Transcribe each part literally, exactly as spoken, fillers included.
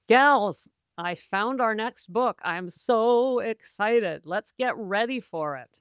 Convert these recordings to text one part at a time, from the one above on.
Gals, I found our next book. I'm so excited. Let's get ready for it.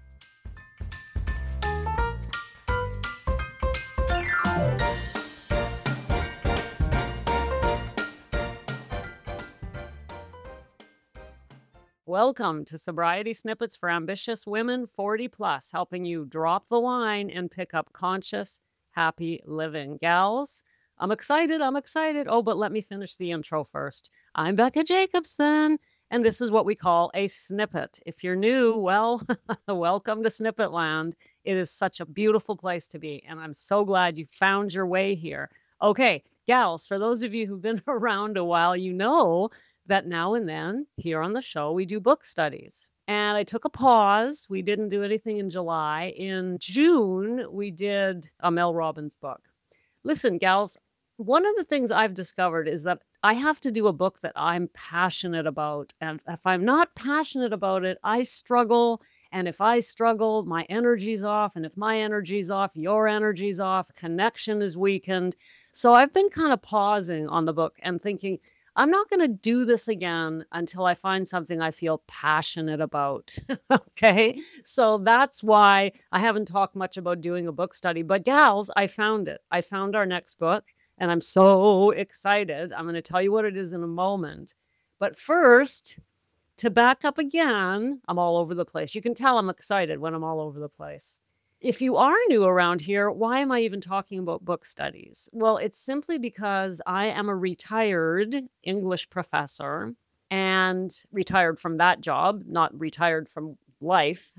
Welcome to Sobriety Snippets for Ambitious Women forty plus, helping you drop the line and pick up conscious, happy living. Gals, I'm excited. I'm excited. Oh, but let me finish the intro first. I'm Becca Jacobson, and this is what we call a snippet. If you're new, well, welcome to Snippet Land. It is such a beautiful place to be, and I'm so glad you found your way here. Okay, gals, for those of you who've been around a while, you know that now and then here on the show, we do book studies. And I took a pause. We didn't do anything in July. In June, we did a Mel Robbins book. Listen, gals, one of the things I've discovered is that I have to do a book that I'm passionate about. And if I'm not passionate about it, I struggle. And if I struggle, my energy's off. And if my energy's off, your energy's off. Connection is weakened. So I've been kind of pausing on the book and thinking, I'm not going to do this again until I find something I feel passionate about. Okay. So that's why I haven't talked much about doing a book study. But gals, I found it. I found our next book and I'm so excited. I'm going to tell you what it is in a moment. But first, to back up again, I'm all over the place. You can tell I'm excited when I'm all over the place. If you are new around here, why am I even talking about book studies? Well, it's simply because I am a retired English professor and retired from that job, not retired from life.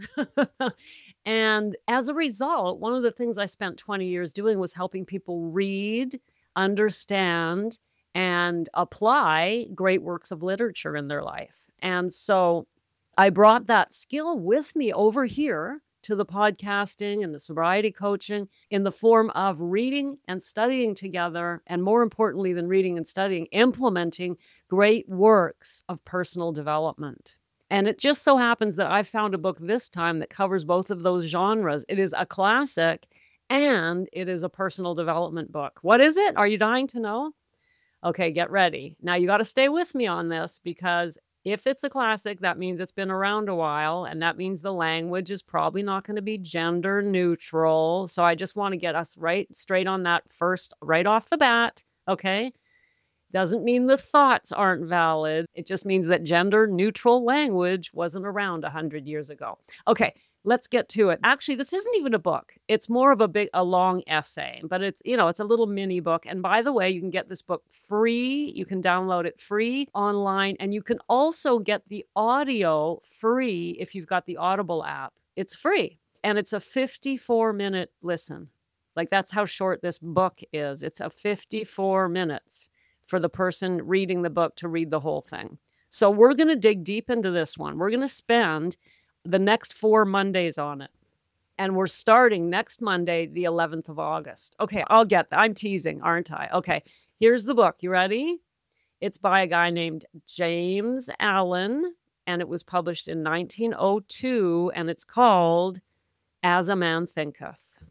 And as a result, one of the things I spent twenty years doing was helping people read, understand, and apply great works of literature in their life. And so I brought that skill with me over here to the podcasting and the sobriety coaching in the form of reading and studying together, and more importantly than reading and studying, implementing great works of personal development. And it just so happens that I found a book this time that covers both of those genres. It is a classic and it is a personal development book. What is it? Are you dying to know? Okay, get ready. Now you got to stay with me on this because if it's a classic, that means it's been around a while, and that means the language is probably not going to be gender neutral. So I just want to get us right straight on that first, right off the bat, okay? Doesn't mean the thoughts aren't valid. It just means that gender neutral language wasn't around one hundred years ago. Okay, let's get to it. Actually, this isn't even a book. It's more of a big, a long essay, but it's, you know, it's a little mini book. And by the way, you can get this book free. You can download it free online, and you can also get the audio free if you've got the Audible app. It's free, and it's a fifty-four minute listen. Like that's how short this book is. It's a fifty-four minutes for the person reading the book to read the whole thing. So we're going to dig deep into this one. We're going to spend the next four Mondays on it. And we're starting next Monday, the eleventh of August. Okay, I'll get that. I'm teasing, aren't I? Okay, here's the book. You ready? It's by a guy named James Allen, and it was published in nineteen oh two, and it's called As a Man Thinketh.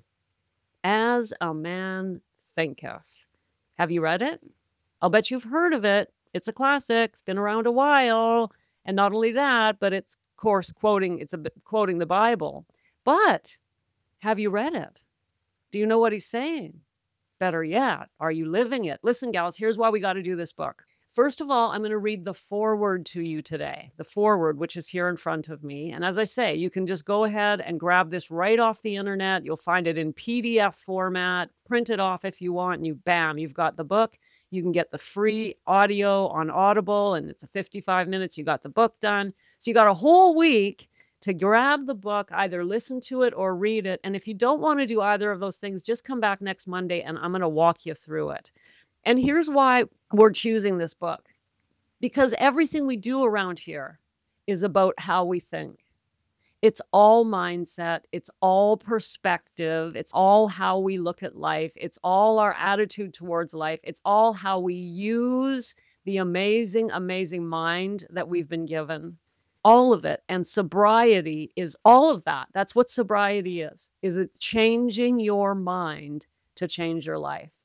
As a Man Thinketh. Have you read it? I'll bet you've heard of it. It's a classic. It's been around a while. And not only that, but it's, of course, quoting, it's a bit quoting the Bible. But have you read it? Do you know what he's saying? Better yet, are you living it? Listen, gals, here's why we got to do this book. First of all, I'm going to read the foreword to you today, the foreword, which is here in front of me. And as I say, you can just go ahead and grab this right off the internet. You'll find it in P D F format, print it off if you want, and you, bam, you've got the book. You can get the free audio on Audible, and it's a fifty-five minutes. You got the book done. So you got a whole week to grab the book, either listen to it or read it. And if you don't want to do either of those things, just come back next Monday and I'm going to walk you through it. And here's why we're choosing this book. Because everything we do around here is about how we think. It's all mindset. It's all perspective. It's all how we look at life. It's all our attitude towards life. It's all how we use the amazing, amazing mind that we've been given. All of it. And sobriety is all of that. That's what sobriety is. Is it changing your mind to change your life?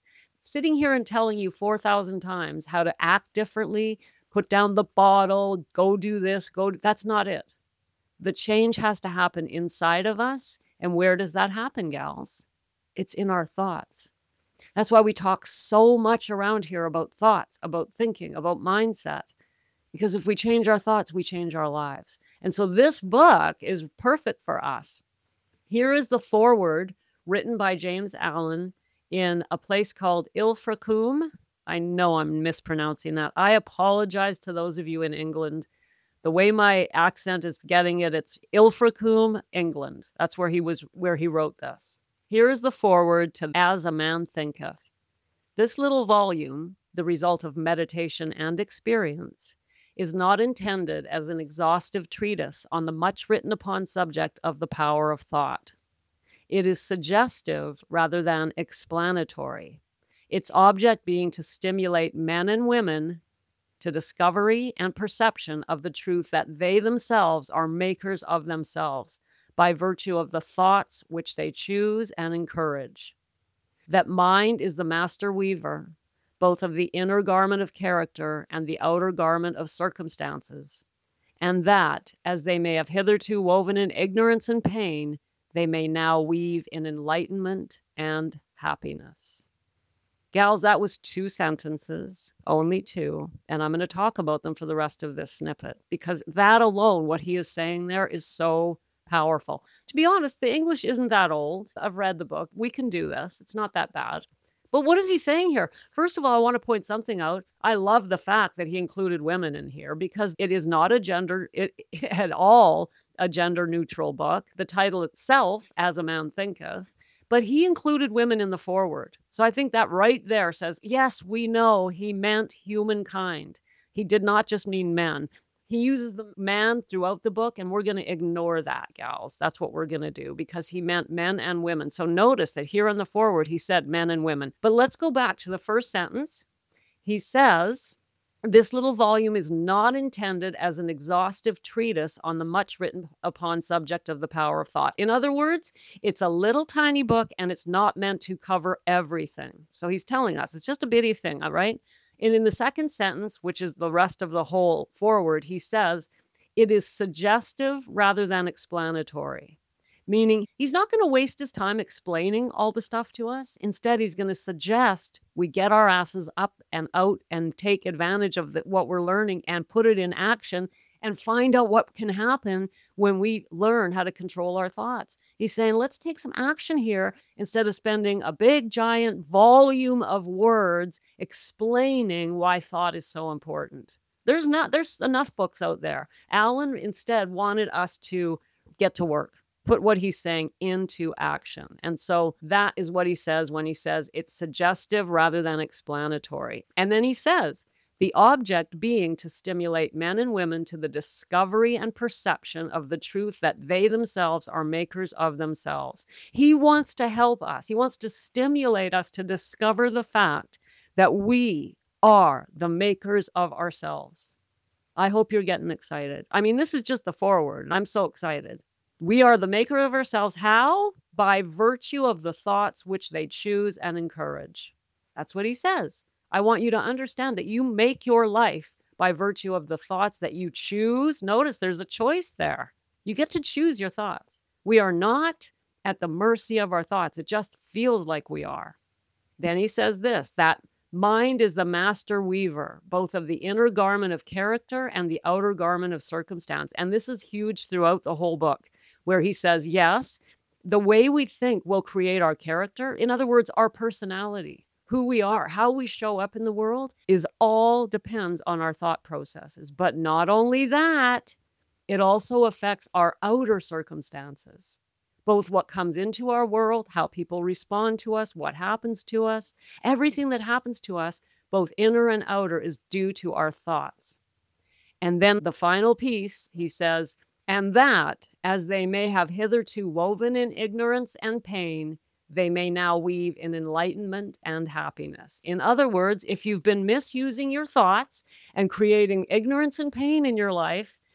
sitting here and telling you four thousand times how to act differently, put down the bottle, go do this, go do, that's not it. The change has to happen inside of us. And where does that happen, gals? It's in our thoughts. That's why we talk so much around here about thoughts, about thinking, about mindset. Because if we change our thoughts, we change our lives. And so this book is perfect for us. Here is the foreword written by James Allen in a place called Ilfracombe. I know I'm mispronouncing that. I apologize to those of you in England. The way my accent is getting it, it's Ilfracombe, England. That's where he was, where he wrote this. Here is the foreword to As a Man Thinketh. This little volume, the result of meditation and experience, is not intended as an exhaustive treatise on the much written upon subject of the power of thought. It is suggestive rather than explanatory, its object being to stimulate men and women to discovery and perception of the truth that they themselves are makers of themselves by virtue of the thoughts which they choose and encourage. That mind is the master weaver, both of the inner garment of character and the outer garment of circumstances, and that, as they may have hitherto woven in ignorance and pain, they may now weave in enlightenment and happiness. Gals, that was two sentences, only two, and I'm going to talk about them for the rest of this snippet, because that alone, what he is saying there, is so powerful. To be honest, the English isn't that old. I've read the book. We can do this. It's not that bad. But what is he saying here? First of all, I want to point something out. I love the fact that he included women in here, because it is not a gender, it, at all a gender neutral book. The title itself, As a Man Thinketh, but he included women in the foreword. So I think that right there says, yes, we know he meant humankind. He did not just mean men. He uses the man throughout the book, and we're going to ignore that, gals. That's what we're going to do, because he meant men and women. So notice that here in the foreword, he said men and women. But let's go back to the first sentence. He says, this little volume is not intended as an exhaustive treatise on the much written upon subject of the power of thought. In other words, it's a little tiny book, and it's not meant to cover everything. So he's telling us it's just a bitty thing, all right? And in the second sentence, which is the rest of the whole foreword, he says, it is suggestive rather than explanatory. Meaning he's not going to waste his time explaining all the stuff to us. Instead, he's going to suggest we get our asses up and out and take advantage of the, what we're learning and put it in action and find out what can happen when we learn how to control our thoughts. He's saying, let's take some action here instead of spending a big, giant volume of words explaining why thought is so important. There's not, there's enough books out there. Allen instead wanted us to get to work. Put what he's saying into action. And so that is what he says when he says it's suggestive rather than explanatory. And then he says, the object being to stimulate men and women to the discovery and perception of the truth that they themselves are makers of themselves. He wants to help us. He wants to stimulate us to discover the fact that we are the makers of ourselves. I hope you're getting excited. I mean, this is just the foreword. I'm so excited. We are the maker of ourselves. How? By virtue of the thoughts which they choose and encourage. That's what he says. I want you to understand that you make your life by virtue of the thoughts that you choose. Notice there's a choice there. You get to choose your thoughts. We are not at the mercy of our thoughts. It just feels like we are. Then he says this, that mind is the master weaver, both of the inner garment of character and the outer garment of circumstance. And this is huge throughout the whole book, where he says, yes, the way we think will create our character. In other words, our personality, who we are, how we show up in the world is all depends on our thought processes. But not only that, it also affects our outer circumstances, both what comes into our world, how people respond to us, what happens to us. Everything that happens to us, both inner and outer, is due to our thoughts. And then the final piece, he says, and that, as they may have hitherto woven in ignorance and pain, they may now weave in enlightenment and happiness. In other words, if you've been misusing your thoughts and creating ignorance and pain in your life,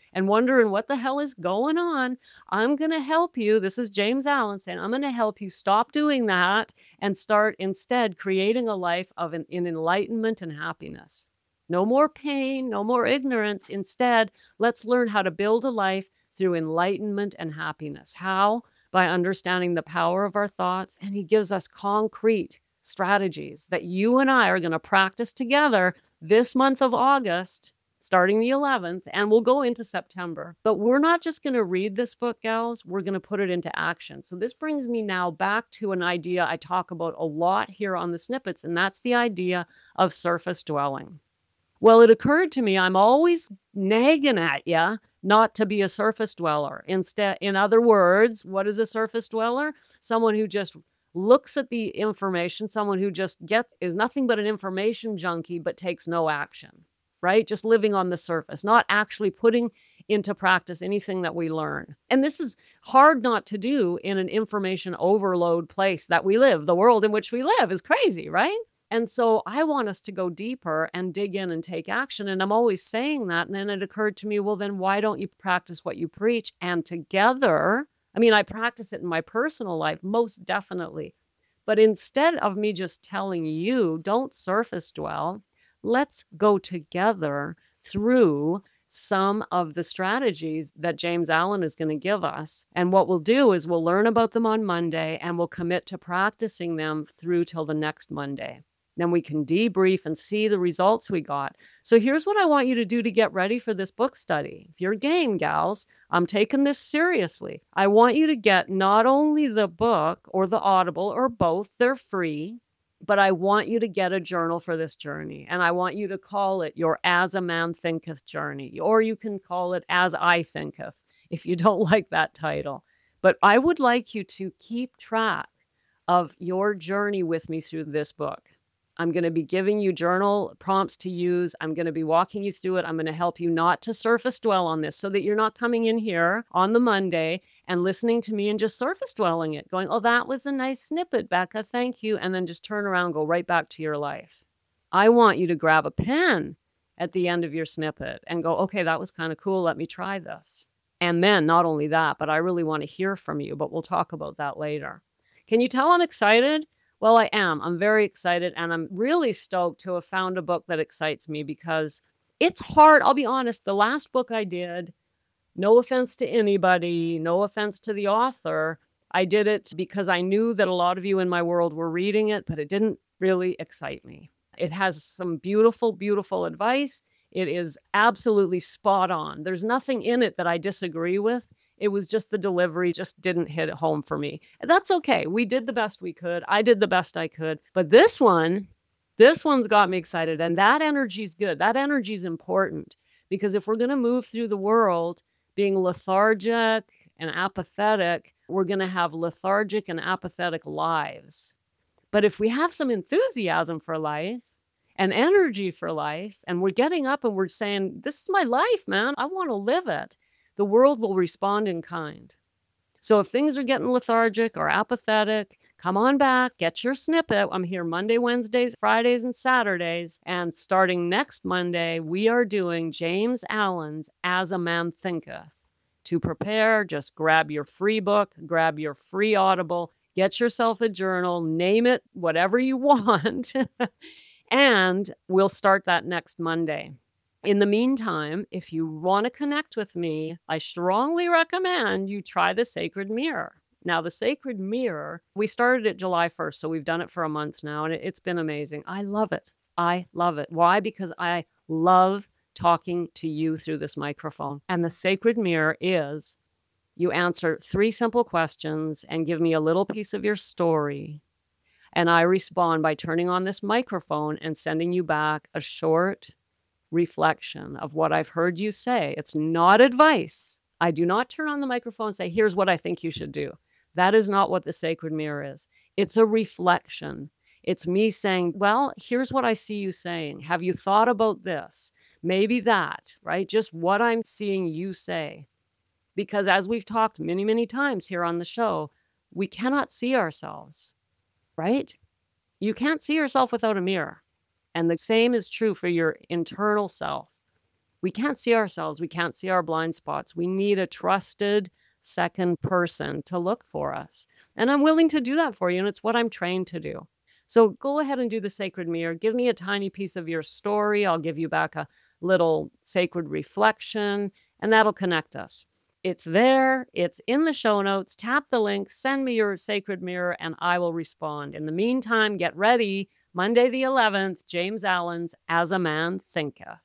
and wondering what the hell is going on, I'm going to help you. This is James Allen saying, I'm going to help you stop doing that and start instead creating a life of an, in enlightenment and happiness. No more pain, no more ignorance. Instead, let's learn how to build a life through enlightenment and happiness. How? By understanding the power of our thoughts. And he gives us concrete strategies that you and I are going to practice together this month of August, starting the eleventh, and we'll go into September. But we're not just going to read this book, gals. We're going to put it into action. So this brings me now back to an idea I talk about a lot here on the Snippets, and that's the idea of surface dwelling. Well, it occurred to me I'm always nagging at you not to be a surface dweller. Instead, in other words, what is a surface dweller? Someone who just looks at the information, someone who just gets is nothing but an information junkie but takes no action, right? Just living on the surface, not actually putting into practice anything that we learn. And this is hard not to do in an information overload place that we live. The world in which we live is crazy, right? And so I want us to go deeper and dig in and take action. And I'm always saying that. And then it occurred to me, well, then why don't you practice what you preach? And together, I mean, I practice it in my personal life, most definitely. But instead of me just telling you, don't surface dwell, let's go together through some of the strategies that James Allen is going to give us. And what we'll do is we'll learn about them on Monday and we'll commit to practicing them through till the next Monday. Then we can debrief and see the results we got. So here's what I want you to do to get ready for this book study. If you're game, gals, I'm taking this seriously. I want you to get not only the book or the Audible or both, they're free, but I want you to get a journal for this journey. And I want you to call it your As a Man Thinketh journey, or you can call it As I Thinketh if you don't like that title. But I would like you to keep track of your journey with me through this book. I'm going to be giving you journal prompts to use. I'm going to be walking you through it. I'm going to help you not to surface dwell on this so that you're not coming in here on the Monday and listening to me and just surface dwelling it, going, oh, that was a nice snippet, Becca. Thank you. And then just turn around and go right back to your life. I want you to grab a pen at the end of your snippet and go, okay, that was kind of cool. Let me try this. And then not only that, but I really want to hear from you, but we'll talk about that later. Can you tell I'm excited? Well, I am. I'm very excited, and I'm really stoked to have found a book that excites me because it's hard. I'll be honest, the last book I did, no offense to anybody, no offense to the author, I did it because I knew that a lot of you in my world were reading it, but it didn't really excite me. It has some beautiful, beautiful advice. It is absolutely spot on. There's nothing in it that I disagree with. It was just the delivery just didn't hit home for me. That's okay. We did the best we could. I did the best I could. But this one, this one's got me excited. And that energy's good. That energy's important because if we're going to move through the world being lethargic and apathetic, we're going to have lethargic and apathetic lives. But if we have some enthusiasm for life and energy for life, and we're getting up and we're saying, this is my life, man. I want to live it. The world will respond in kind. So if things are getting lethargic or apathetic, come on back, get your snippet. I'm here Monday, Wednesdays, Fridays, and Saturdays. And starting next Monday, we are doing James Allen's As a Man Thinketh. To prepare, just grab your free book, grab your free Audible, get yourself a journal, name it whatever you want, and we'll start that next Monday. In the meantime, if you want to connect with me, I strongly recommend you try the Sacred Mirror. Now, the Sacred Mirror, we started it July first, so we've done it for a month now, and it's been amazing. I love it. I love it. Why? Because I love talking to you through this microphone. And the Sacred Mirror is you answer three simple questions and give me a little piece of your story. And I respond by turning on this microphone and sending you back a short reflection of what I've heard you say. It's not advice. I do not turn on the microphone and say, here's what I think you should do. That is not what the Sacred Mirror is. It's a reflection. It's me saying, well, here's what I see you saying. Have you thought about this? Maybe that, right? Just what I'm seeing you say. Because as we've talked many, many times here on the show, we cannot see ourselves, right? You can't see yourself without a mirror. And the same is true for your internal self. We can't see ourselves. We can't see our blind spots. We need a trusted second person to look for us. And I'm willing to do that for you. And it's what I'm trained to do. So go ahead and do the sacred mirror. Give me a tiny piece of your story. I'll give you back a little sacred reflection, and that'll connect us. It's there. It's in the show notes. Tap the link, send me your sacred mirror, and I will respond. In the meantime, get ready. Monday the eleventh, James Allen's As a Man Thinketh.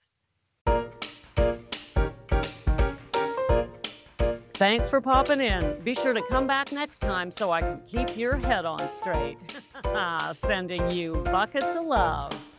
Thanks for popping in. Be sure to come back next time so I can keep your head on straight. Sending you buckets of love.